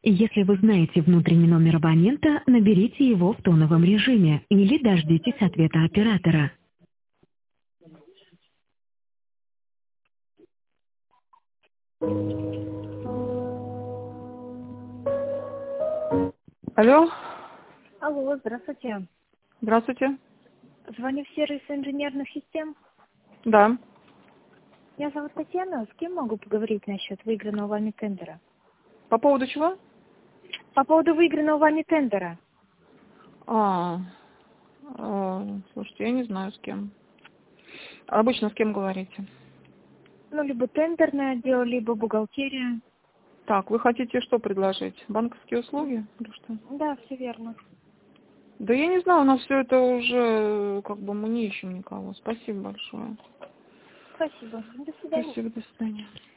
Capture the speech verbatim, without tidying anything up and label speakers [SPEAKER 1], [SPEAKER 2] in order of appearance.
[SPEAKER 1] Если вы знаете внутренний номер абонента, наберите его в тоновом режиме или дождитесь ответа оператора.
[SPEAKER 2] Алло,
[SPEAKER 3] Алло, здравствуйте.
[SPEAKER 2] здравствуйте.
[SPEAKER 3] Звоню в сервис инженерных систем.
[SPEAKER 2] Да.
[SPEAKER 3] Меня зовут Татьяна. С кем могу поговорить насчет выигранного вами тендера?
[SPEAKER 2] По поводу чего?
[SPEAKER 3] По поводу выигранного вами тендера.
[SPEAKER 2] А, а, слушайте, я не знаю с кем. Обычно с кем говорите?
[SPEAKER 3] Ну, либо тендерный отдел, либо бухгалтерия.
[SPEAKER 2] Так, вы хотите что предложить? Банковские услуги или что?
[SPEAKER 3] Да, все верно.
[SPEAKER 2] Да я не знаю, у нас все это уже, как бы мы не ищем никого. Спасибо большое.
[SPEAKER 3] Спасибо. До свидания.
[SPEAKER 2] Спасибо, до свидания.